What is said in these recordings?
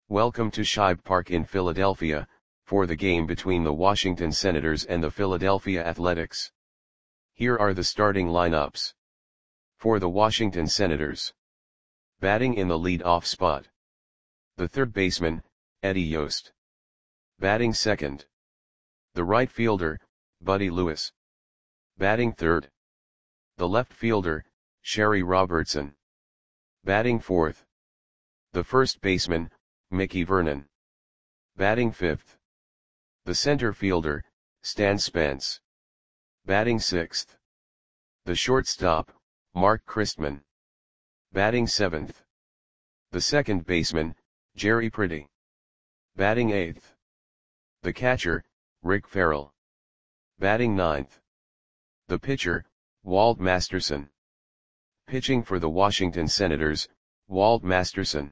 Welcome to Shibe Park in Philadelphia, for the game between the Washington Senators and the Philadelphia Athletics. Here are the starting lineups. For the Washington Senators. Batting in the lead-off spot. The third baseman, Eddie Yost. Batting second. The right fielder, Buddy Lewis. Batting third. The left fielder, Sherry Robertson. Batting fourth. The first baseman, Mickey Vernon. Batting fifth. The center fielder, Stan Spence. Batting sixth. The shortstop, Mark Christman. Batting seventh. The second baseman, Jerry Pretty. Batting eighth. The catcher, Rick Farrell. Batting ninth. The pitcher, Walt Masterson. Pitching for the Washington Senators, Walt Masterson.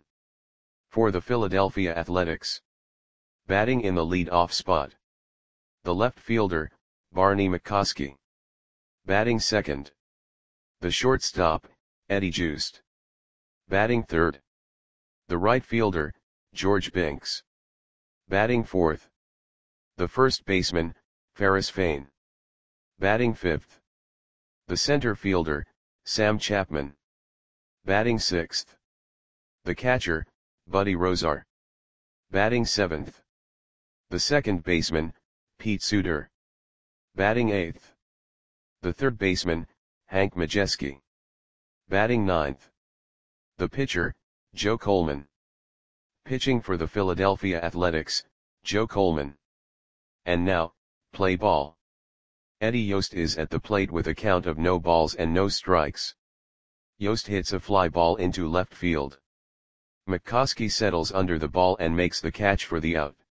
For the Philadelphia Athletics. Batting in the lead-off spot. The left fielder, Barney McCoskey. Batting second. The shortstop, Eddie Joost. Batting third. The right fielder, George Binks. Batting fourth. The first baseman, Ferris Fain. Batting fifth. The center fielder, Sam Chapman. Batting sixth. The catcher, Buddy Rozar. Batting seventh. The second baseman, Pete Suter. Batting eighth. The third baseman, Hank Majeski. Batting ninth. The pitcher, Joe Coleman. Pitching for the Philadelphia Athletics, Joe Coleman. And now, play ball. Eddie Yost is at the plate with a count of no balls and no strikes. Yost hits a fly ball into left field. McCoskey settles under the ball and makes the catch for the out.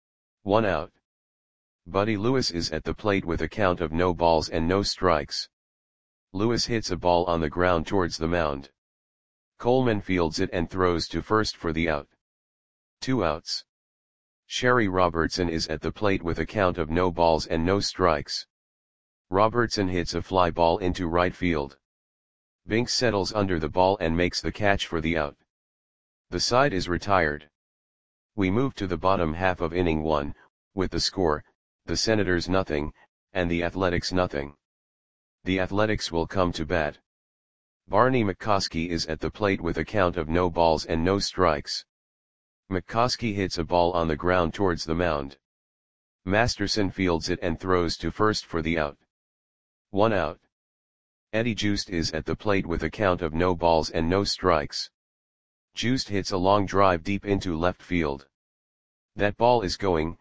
1 out. Buddy Lewis is at the plate with a count of no balls and no strikes. Lewis hits a ball on the ground towards the mound. Coleman fields it and throws to first for the out. 2 outs. Sherry Robertson is at the plate with a count of no balls and no strikes. Robertson hits a fly ball into right field. Binks settles under the ball and makes the catch for the out. The side is retired. We move to the bottom half of inning 1, with the score, the Senators nothing, and the Athletics nothing. The Athletics will come to bat. Barney McCoskey is at the plate with a count of no balls and no strikes. McCoskey hits a ball on the ground towards the mound. Masterson fields it and throws to first for the out. 1 out. Eddie Joost is at the plate with a count of no balls and no strikes. Joost hits a long drive deep into left field. That ball is gone.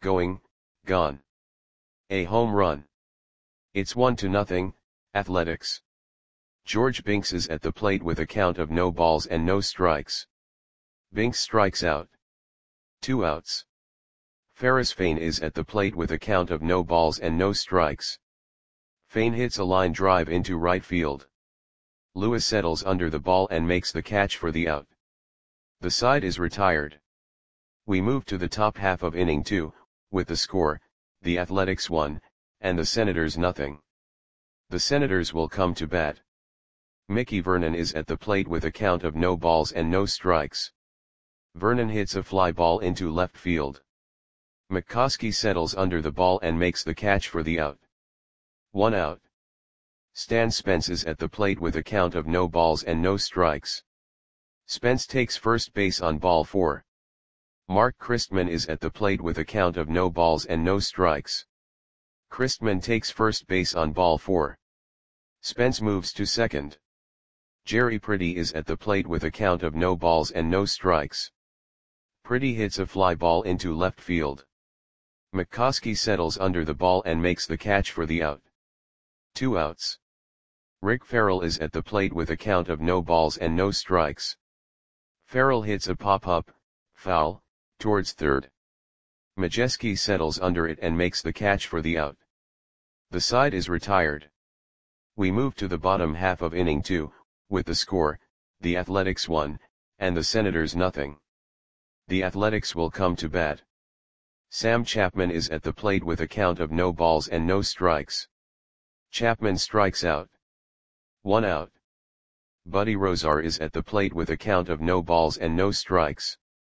A home run. It's 1-0, Athletics. George Binks is at the plate with a count of no balls and no strikes. Binks strikes out. 2 outs. Ferris Fain is at the plate with a count of no balls and no strikes. Fain hits a line drive into right field. Lewis settles under the ball and makes the catch for the out. The side is retired. We move to the top half of inning 2, with the score, the Athletics 1, and the Senators nothing. The Senators will come to bat. Mickey Vernon is at the plate with a count of no balls and no strikes. Vernon hits a fly ball into left field. McCoskey settles under the ball and makes the catch for the out. 1 out. Stan Spence is at the plate with a count of no balls and no strikes. Spence takes first base on ball 4. Mark Christman is at the plate with a count of no balls and no strikes. Christman takes first base on ball 4. Spence moves to second. Jerry Pretty is at the plate with a count of no balls and no strikes. Pretty hits a fly ball into left field. McCoskey settles under the ball and makes the catch for the out. 2 outs. Rick Farrell is at the plate with a count of no balls and no strikes. Farrell hits a pop-up, foul, towards third. Majeski settles under it and makes the catch for the out. The side is retired. We move to the bottom half of inning 2, with the score, the Athletics 1, and the Senators nothing. The Athletics will come to bat. Sam Chapman is at the plate with a count of no balls and no strikes. Chapman strikes out. 1 out. Buddy Rozar is at the plate with a count of no balls and no strikes.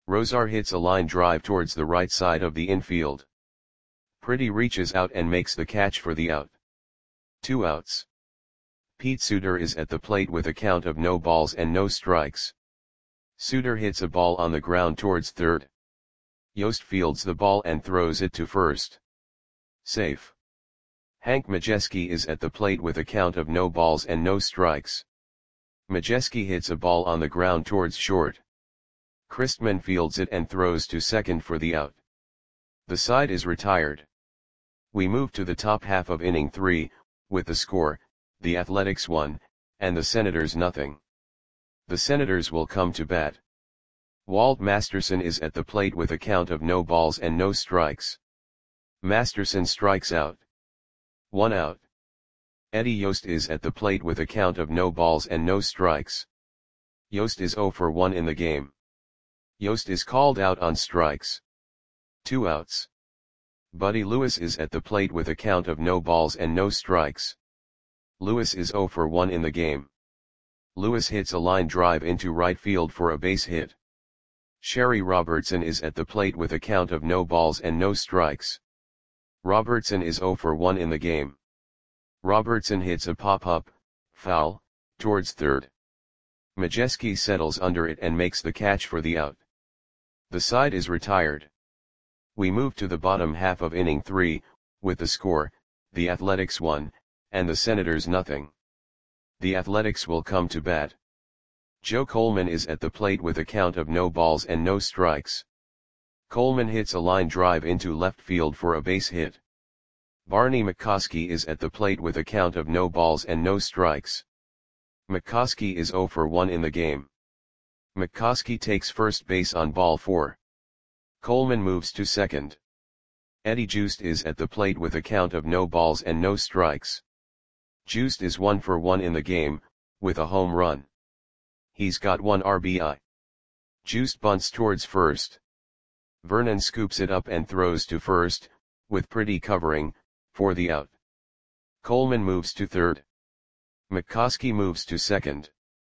Rosar hits a line drive towards the right side of the infield. Pretty reaches out and makes the catch for the out. 2 outs. Pete Suter is at the plate with a count of no balls and no strikes. Suter hits a ball on the ground towards third. Yost fields the ball and throws it to first. Safe. Hank Majeski is at the plate with a count of no balls and no strikes. Majeski hits a ball on the ground towards short. Christman fields it and throws to second for the out. The side is retired. We move to the top half of inning 3, with the score, the Athletics 1, and the Senators nothing. The Senators will come to bat. Walt Masterson is at the plate with a count of no balls and no strikes. Masterson strikes out. 1 out. Eddie Yost is at the plate with a count of no balls and no strikes. Yost is 0 for 1 in the game. Yost is called out on strikes. 2 outs. Buddy Lewis is at the plate with a count of no balls and no strikes. Lewis is 0 for 1 in the game. Lewis hits a line drive into right field for a base hit. Sherry Robertson is at the plate with a count of no balls and no strikes. Robertson is 0 for 1 in the game. Robertson hits a pop-up, foul, towards third. Majeski settles under it and makes the catch for the out. The side is retired. We move to the bottom half of inning 3, with the score, the Athletics 1, and the Senators nothing. The Athletics will come to bat. Joe Coleman is at the plate with a count of no balls and no strikes. Coleman hits a line drive into left field for a base hit. Barney McCoskey is at the plate with a count of no balls and no strikes. McCoskey is 0 for 1 in the game. McCoskey takes first base on ball 4. Coleman moves to second. Eddie Joost is at the plate with a count of no balls and no strikes. Joost is 1 for 1 in the game, with a home run. He's got 1 RBI. Joost bunts towards first. Vernon scoops it up and throws to first, with Pretty covering, for the out. Coleman moves to third. McCoskey moves to second.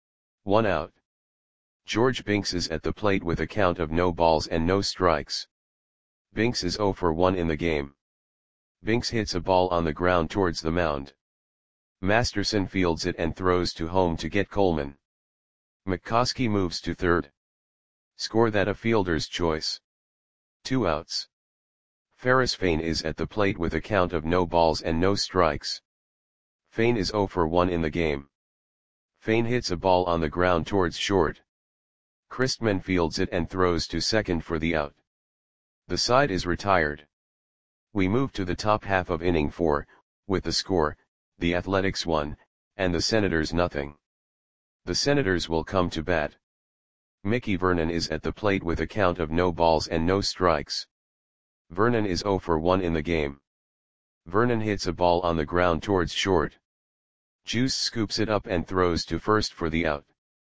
1 out. George Binks is at the plate with a count of no balls and no strikes. Binks is 0 for 1 in the game. Binks hits a ball on the ground towards the mound. Masterson fields it and throws to home to get Coleman. McCoskey moves to third. Score that a fielder's choice. 2 outs. Ferris Fain is at the plate with a count of no balls and no strikes. Fain is 0 for 1 in the game. Fain hits a ball on the ground towards short. Christman fields it and throws to second for the out. The side is retired. We move to the top half of inning 4, with the score, the Athletics 1, and the Senators nothing. The Senators will come to bat. Mickey Vernon is at the plate with a count of no balls and no strikes. Vernon is 0 for 1 in the game. Vernon hits a ball on the ground towards short. Juice scoops it up and throws to first for the out.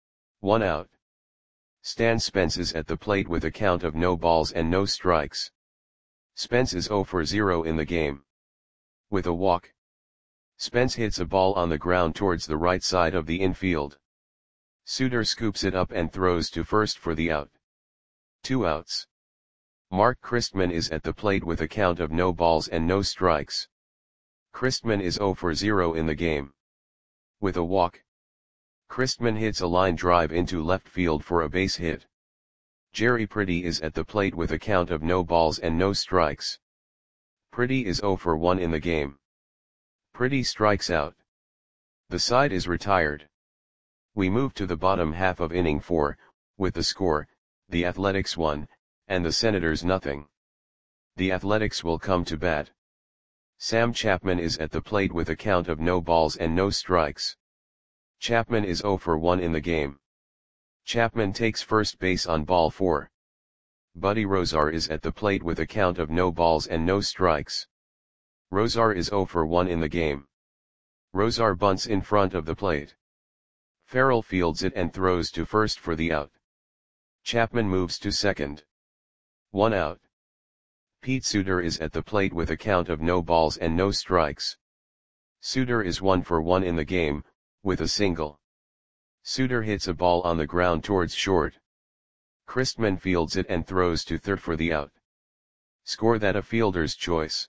1 out. Stan Spence is at the plate with a count of no balls and no strikes. Spence is 0 for 0 in the game. With a walk. Spence hits a ball on the ground towards the right side of the infield. Suter scoops it up and throws to first for the out. 2 outs. Mark Christman is at the plate with a count of no balls and no strikes. Christman is 0 for 0 in the game. With a walk. Christman hits a line drive into left field for a base hit. Jerry Pretty is at the plate with a count of no balls and no strikes. Pretty is 0 for 1 in the game. Pretty strikes out. The side is retired. We move to the bottom half of inning 4, with the score, the Athletics 1, and the Senators nothing. The Athletics will come to bat. Sam Chapman is at the plate with a count of no balls and no strikes. Chapman is 0 for 1 in the game. Chapman takes first base on ball 4. Buddy Rosar is at the plate with a count of no balls and no strikes. Rosar is 0 for 1 in the game. Rosar bunts in front of the plate. Farrell fields it and throws to first for the out. Chapman moves to second. 1 out. Pete Suter is at the plate with a count of no balls and no strikes. Suter is 1 for 1 in the game, with a single. Suter hits a ball on the ground towards short. Christman fields it and throws to third for the out. Score that a fielder's choice.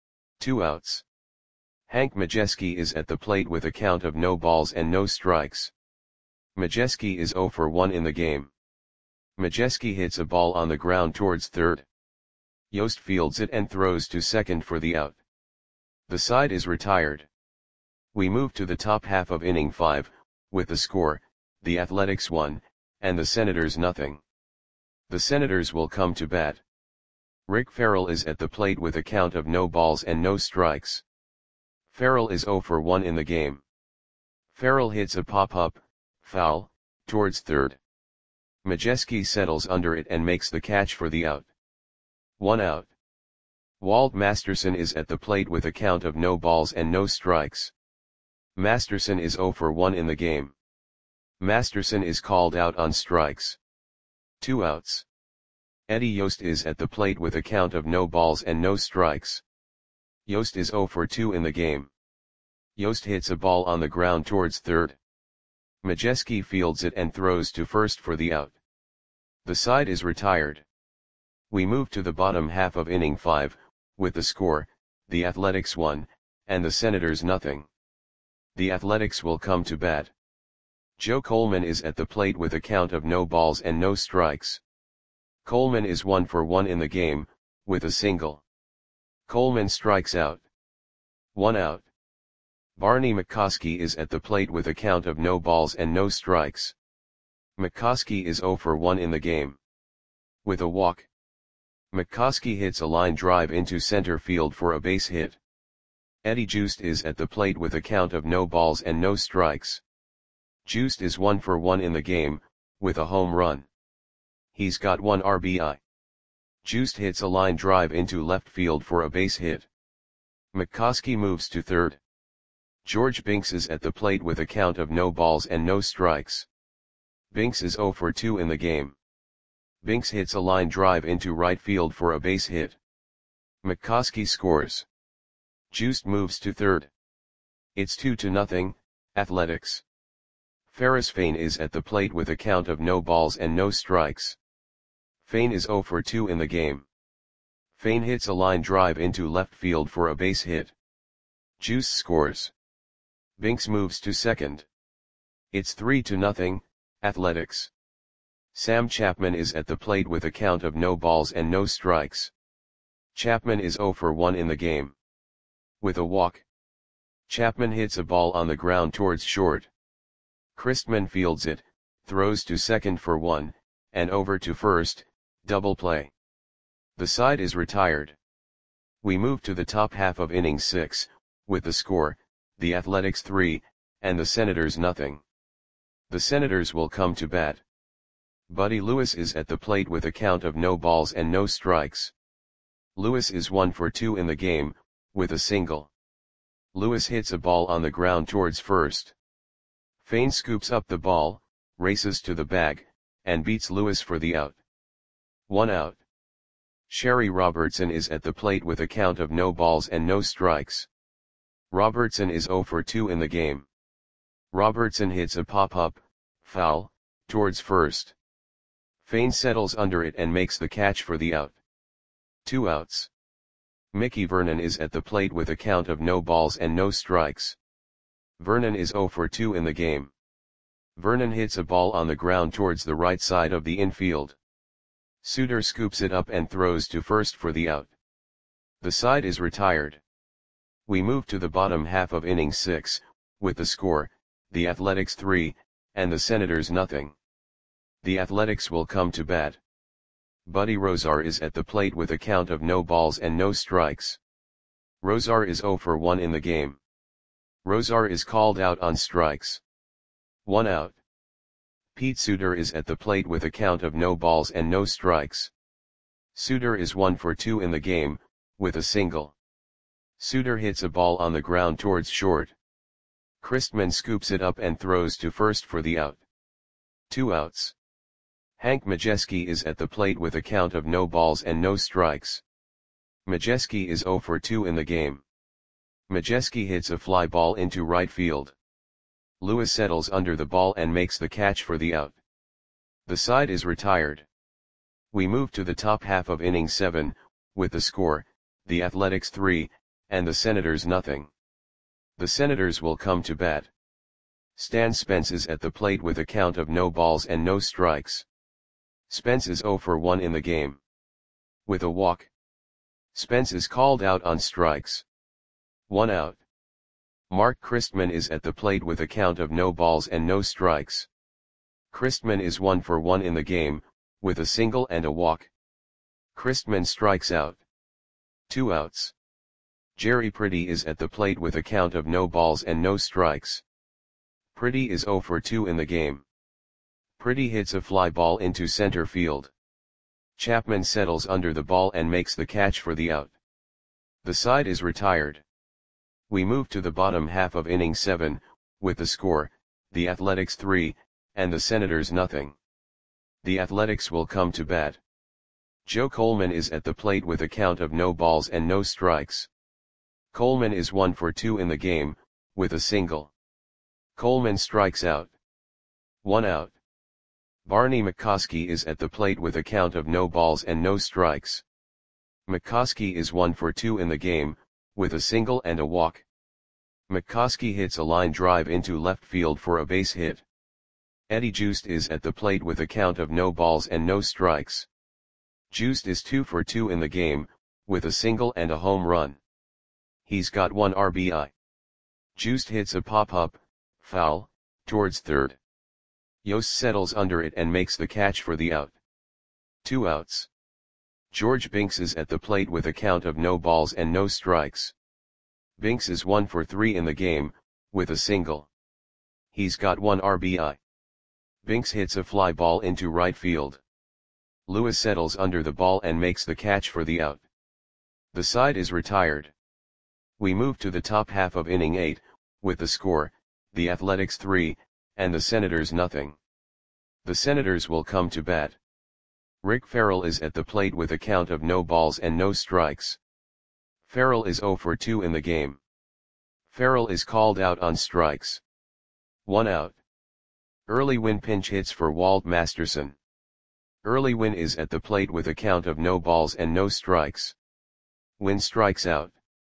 2 outs. Hank Majeski is at the plate with a count of no balls and no strikes. Majeski is 0 for 1 in the game. Majeski hits a ball on the ground towards third. Yost fields it and throws to second for the out. The side is retired. We move to the top half of inning 5, with the score, the Athletics 1, and the Senators nothing. The Senators will come to bat. Rick Farrell is at the plate with a count of no balls and no strikes. Farrell is 0 for 1 in the game. Farrell hits a pop-up, foul, towards third. Majeski settles under it and makes the catch for the out. 1 out. Walt Masterson is at the plate with a count of no balls and no strikes. Masterson is 0 for 1 in the game. Masterson is called out on strikes. 2 outs. Eddie Yost is at the plate with a count of no balls and no strikes. Yost is 0 for 2 in the game. Yost hits a ball on the ground towards third. Majeski fields it and throws to first for the out. The side is retired. We move to the bottom half of inning 5, with the score, the Athletics 1, and the Senators nothing. The Athletics will come to bat. Joe Coleman is at the plate with a count of no balls and no strikes. Coleman is 1 for 1 in the game, with a single. Coleman strikes out. 1 out. Barney McCoskey is at the plate with a count of no balls and no strikes. McCoskey is 0 for 1 in the game. With a walk. McCoskey hits a line drive into center field for a base hit. Eddie Joost is at the plate with a count of no balls and no strikes. Joost is 1 for 1 in the game, with a home run. He's got 1 RBI. Joost hits a line drive into left field for a base hit. McCoskey moves to third. George Binks is at the plate with a count of no balls and no strikes. Binks is 0 for 2 in the game. Binks hits a line drive into right field for a base hit. McCoskey scores. Joost moves to third. It's 2-0, Athletics. Ferris Fain is at the plate with a count of no balls and no strikes. Fain is 0 for 2 in the game. Fain hits a line drive into left field for a base hit. Joost scores. Binks moves to second. It's 3-0, Athletics. Sam Chapman is at the plate with a count of no balls and no strikes. Chapman is 0 for 1 in the game. With a walk. Chapman hits a ball on the ground towards short. Christman fields it, throws to second for 1, and over to first, double play. The side is retired. We move to the top half of inning 6, with the score, the Athletics 3, and the Senators nothing. The Senators will come to bat. Buddy Lewis is at the plate with a count of no balls and no strikes. Lewis is 1 for 2 in the game, with a single. Lewis hits a ball on the ground towards first. Fain scoops up the ball, races to the bag, and beats Lewis for the out. 1 out. Sherry Robertson is at the plate with a count of no balls and no strikes. Robertson is 0 for 2 in the game. Robertson hits a pop-up, foul, towards first. Fain settles under it and makes the catch for the out. 2 outs. Mickey Vernon is at the plate with a count of no balls and no strikes. Vernon is 0 for 2 in the game. Vernon hits a ball on the ground towards the right side of the infield. Suter scoops it up and throws to first for the out. The side is retired. We move to the bottom half of inning 6, with the score, the Athletics 3, and the Senators nothing. The Athletics will come to bat. Buddy Rozar is at the plate with a count of no balls and no strikes. Rozar is 0 for 1 in the game. Rozar is called out on strikes. 1 out. Pete Suter is at the plate with a count of no balls and no strikes. Suter is 1 for 2 in the game, with a single. Suter hits a ball on the ground towards short. Christman scoops it up and throws to first for the out. 2 outs. Hank Majeski is at the plate with a count of no balls and no strikes. Majeski is 0 for 2 in the game. Majeski hits a fly ball into right field. Lewis settles under the ball and makes the catch for the out. The side is retired. We move to the top half of inning 7, with the score, the Athletics 3, and the Senators nothing. The Senators will come to bat. Stan Spence is at the plate with a count of no balls and no strikes. Spence is 0 for 1 in the game. With a walk. Spence is called out on strikes. 1 out. Mark Christman is at the plate with a count of no balls and no strikes. Christman is 1 for 1 in the game, with a single and a walk. Christman strikes out. 2 outs. Jerry Pretty is at the plate with a count of no balls and no strikes. Pretty is 0 for 2 in the game. Pretty hits a fly ball into center field. Chapman settles under the ball and makes the catch for the out. The side is retired. We move to the bottom half of inning 7, with the score, the Athletics 3, and the Senators nothing. The Athletics will come to bat. Joe Coleman is at the plate with a count of no balls and no strikes. Coleman is 1 for 2 in the game, with a single. Coleman strikes out. 1 out. Barney McCoskey is at the plate with a count of no balls and no strikes. McCoskey is 1 for 2 in the game, with a single and a walk. McCoskey hits a line drive into left field for a base hit. Eddie Joost is at the plate with a count of no balls and no strikes. Joost is 2 for 2 in the game, with a single and a home run. He's got 1 RBI. Joost hits a pop-up, foul, towards third. Yost settles under it and makes the catch for the out. 2 outs. George Binks is at the plate with a count of no balls and no strikes. Binks is 1 for 3 in the game, with a single. He's got 1 RBI. Binks hits a fly ball into right field. Lewis settles under the ball and makes the catch for the out. The side is retired. We move to the top half of inning 8, with the score, the Athletics 3, and the Senators nothing. The Senators will come to bat. Rick Farrell is at the plate with a count of no balls and no strikes. Farrell is 0 for 2 in the game. Farrell is called out on strikes. 1 out. Early Win pinch hits for Walt Masterson. Early Win is at the plate with a count of no balls and no strikes. Win strikes out.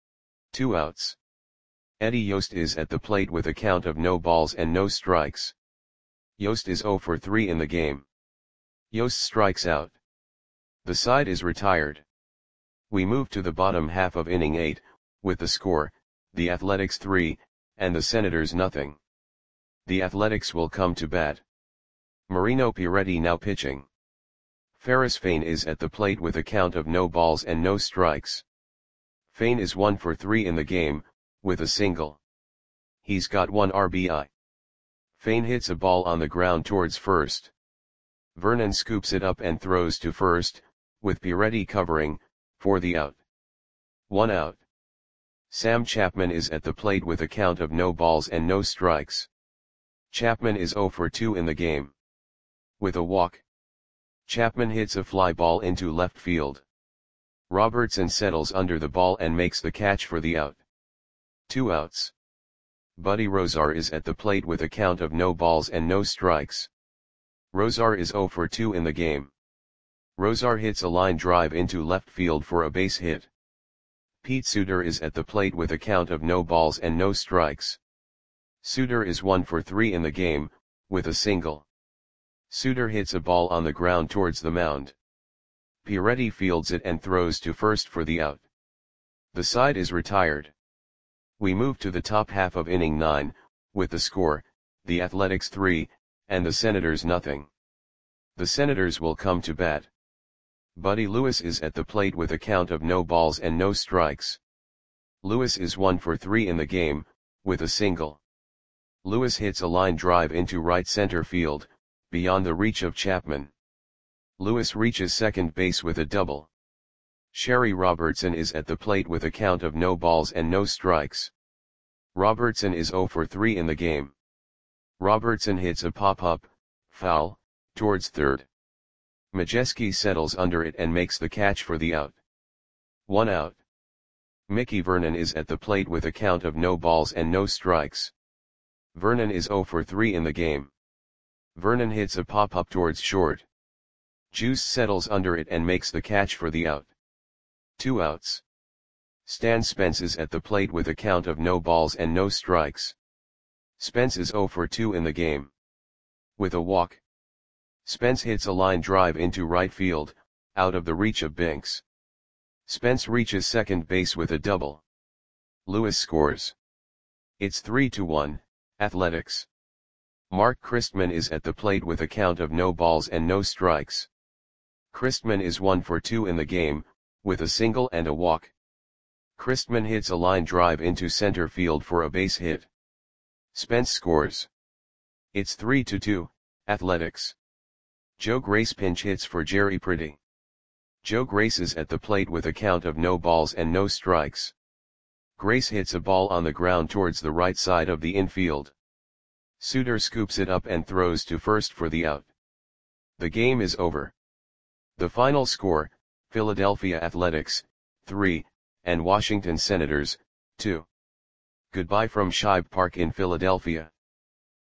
2 outs. Eddie Yost is at the plate with a count of no balls and no strikes. Yost is 0 for 3 in the game. Yost strikes out. The side is retired. We move to the bottom half of inning 8, with the score, the Athletics 3, and the Senators nothing. The Athletics will come to bat. Marino Piretti now pitching. Ferris Fain is at the plate with a count of no balls and no strikes. Fain is 1 for 3 in the game, with a single. He's got 1 RBI. Fain hits a ball on the ground towards first. Vernon scoops it up and throws to first, with Piretti covering, for the out. 1 out. Sam Chapman is at the plate with a count of no balls and no strikes. Chapman is 0 for 2 in the game. With a walk. Chapman hits a fly ball into left field. Robertson settles under the ball and makes the catch for the out. 2 outs. Buddy Rozar is at the plate with a count of no balls and no strikes. Rozar is 0 for 2 in the game. Rozar hits a line drive into left field for a base hit. Pete Suter is at the plate with a count of no balls and no strikes. Suter is 1 for 3 in the game, with a single. Suter hits a ball on the ground towards the mound. Piretti fields it and throws to first for the out. The side is retired. We move to the top half of inning 9, with the score, the Athletics 3, and the Senators nothing. The Senators will come to bat. Buddy Lewis is at the plate with a count of no balls and no strikes. Lewis is 1 for 3 in the game, with a single. Lewis hits a line drive into right center field, beyond the reach of Chapman. Lewis reaches second base with a double. Sherry Robertson is at the plate with a count of no balls and no strikes. Robertson is 0 for 3 in the game. Robertson hits a pop-up, foul, towards third. Majeski settles under it and makes the catch for the out. 1 out. Mickey Vernon is at the plate with a count of no balls and no strikes. Vernon is 0 for 3 in the game. Vernon hits a pop-up towards short. Juice settles under it and makes the catch for the out. 2 outs. Stan Spence is at the plate with a count of no balls and no strikes. Spence is 0 for 2 in the game. With a walk, Spence hits a line drive into right field, out of the reach of Binks. Spence reaches second base with a double. Lewis scores. It's 3-1, Athletics. Mark Christman is at the plate with a count of no balls and no strikes. Christman is 1 for 2 in the game, with a single and a walk. Christman hits a line drive into center field for a base hit. Spence scores. It's 3-2, Athletics. Joe Grace pinch hits for Jerry Pretty. Joe Grace is at the plate with a count of no balls and no strikes. Grace hits a ball on the ground towards the right side of the infield. Suter scoops it up and throws to first for the out. The game is over. The final score, Philadelphia Athletics, 3, and Washington Senators, 2. Goodbye from Shibe Park in Philadelphia.